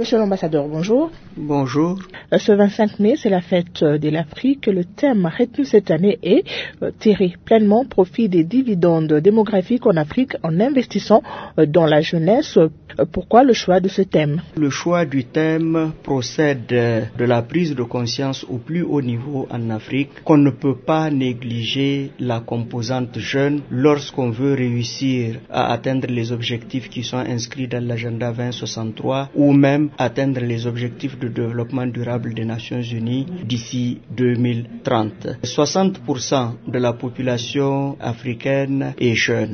Monsieur l'ambassadeur, bonjour. Bonjour. Ce 25 mai, c'est la fête de l'Afrique. Le thème retenu cette année est tirer pleinement profit des dividendes démographiques en Afrique en investissant dans la jeunesse. Pourquoi le choix de ce thème? Le choix du thème procède de la prise de conscience au plus haut niveau en Afrique qu'on ne peut pas négliger la composante jeune lorsqu'on veut réussir à atteindre les objectifs qui sont inscrits dans l'agenda 2063 ou même atteindre les objectifs de développement durable des Nations Unies d'ici 2030. 60% de la population africaine est jeune.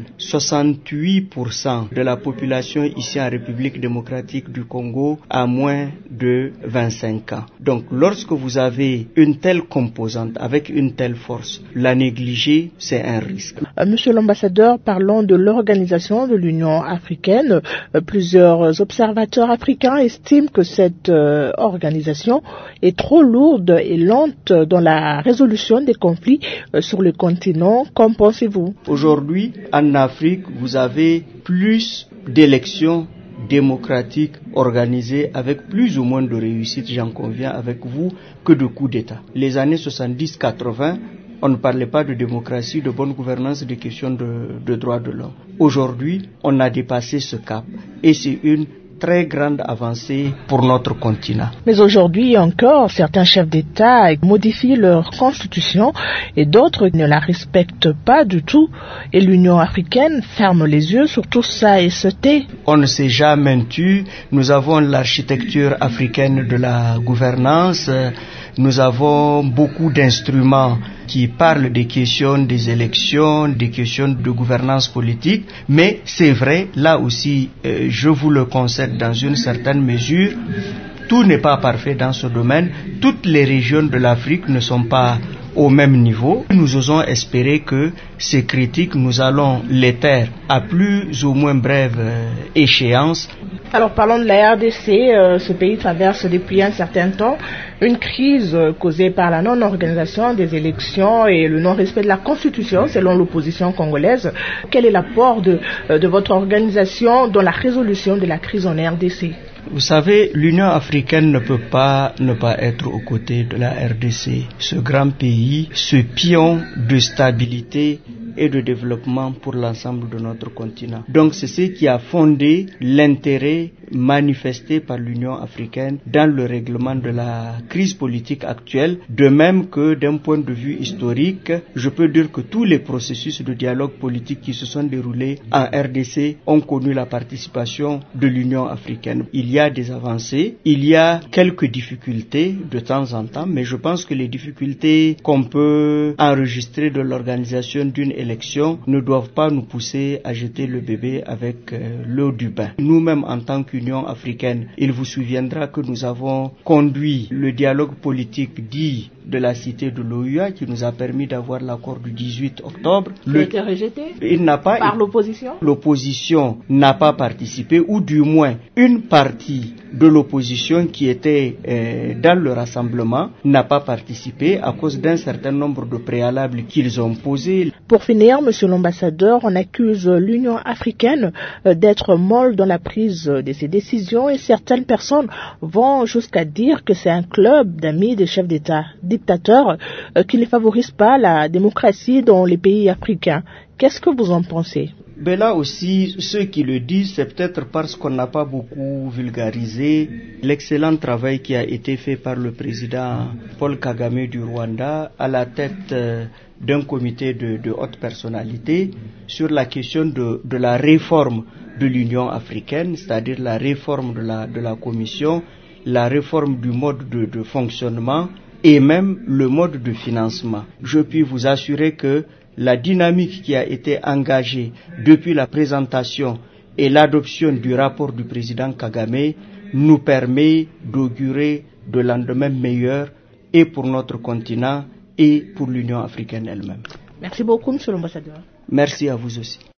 68% de la population ici en République démocratique du Congo a moins de 25 ans. Donc, lorsque vous avez une telle composante avec une telle force, la négliger, c'est un risque. Monsieur l'ambassadeur, parlons de l'organisation de l'Union africaine. Plusieurs observateurs africains estiment que cette organisation est trop lourde et lente dans la résolution des conflits sur le continent. Qu'en pensez-vous? Aujourd'hui, en Afrique, vous avez plus d'élections démocratiques organisées avec plus ou moins de réussite, j'en conviens avec vous, que de coups d'État. Les années 70-80, on ne parlait pas de démocratie, de bonne gouvernance, de questions de droits de l'homme. Aujourd'hui, on a dépassé ce cap et c'est une très grande avancée pour notre continent. Mais aujourd'hui encore, certains chefs d'État modifient leur constitution et d'autres ne la respectent pas du tout. Et l'Union africaine ferme les yeux sur tout ça et se tait. On ne s'est jamais tu. Nous avons l'architecture africaine de la gouvernance. Nous avons beaucoup d'instruments qui parlent des questions des élections, des questions de gouvernance politique, mais c'est vrai, là aussi, je vous le concède dans une certaine mesure, tout n'est pas parfait dans ce domaine, toutes les régions de l'Afrique ne sont pas au même niveau. Nous osons espérer que ces critiques, nous allons les taire à plus ou moins brève échéance. Alors parlons de la RDC, ce pays traverse depuis un certain temps une crise causée par la non-organisation des élections et le non-respect de la Constitution selon l'opposition congolaise. Quel est l'apport de votre organisation dans la résolution de la crise en RDC? Vous savez, l'Union africaine ne peut pas ne pas être aux côtés de la RDC. Ce grand pays, ce pion de stabilité et de développement pour l'ensemble de notre continent. Donc c'est ce qui a fondé l'intérêt manifesté par l'Union africaine dans le règlement de la crise politique actuelle, de même que d'un point de vue historique, je peux dire que tous les processus de dialogue politique qui se sont déroulés en RDC ont connu la participation de l'Union africaine. Il y a des avancées, il y a quelques difficultés de temps en temps, mais je pense que les difficultés qu'on peut enregistrer de l'organisation d'une élection ne doivent pas nous pousser à jeter le bébé avec l'eau du bain. Nous-mêmes, en tant qu'Union africaine, il vous souviendra que nous avons conduit le dialogue politique dit de la cité de l'OUA qui nous a permis d'avoir l'accord du 18 octobre. Il a été rejeté par l'opposition. L'opposition n'a pas participé, ou du moins une partie de l'opposition qui était dans le rassemblement n'a pas participé à cause d'un certain nombre de préalables qu'ils ont posés. Pour finir, monsieur l'ambassadeur, on accuse l'Union africaine d'être molle dans la prise de ses décisions et certaines personnes vont jusqu'à dire que c'est un club d'amis des chefs d'État dictateurs qui ne favorise pas la démocratie dans les pays africains. Qu'est-ce que vous en pensez? Mais là aussi, ceux qui le disent, c'est peut-être parce qu'on n'a pas beaucoup vulgarisé l'excellent travail qui a été fait par le président Paul Kagame du Rwanda à la tête d'un comité de haute personnalité sur la question de la réforme de l'Union africaine, c'est-à-dire la réforme de la Commission, la réforme du mode de fonctionnement et même le mode de financement. Je puis vous assurer que la dynamique qui a été engagée depuis la présentation et l'adoption du rapport du président Kagame nous permet d'augurer de lendemains meilleurs et pour notre continent et pour l'Union africaine elle-même. Merci beaucoup, monsieur l'ambassadeur. Merci à vous aussi.